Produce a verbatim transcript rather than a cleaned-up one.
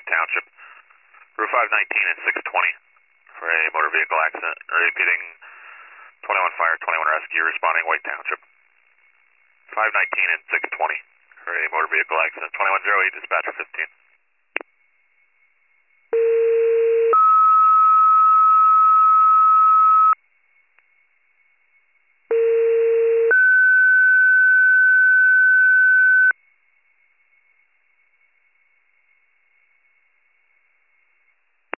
White Township. Route five nineteen and six twenty for a motor vehicle accident. Repeating twenty-one Fire, twenty-one Rescue, responding White Township. five nineteen and six twenty for a motor vehicle accident. twenty-one oh eight, dispatcher fifteen.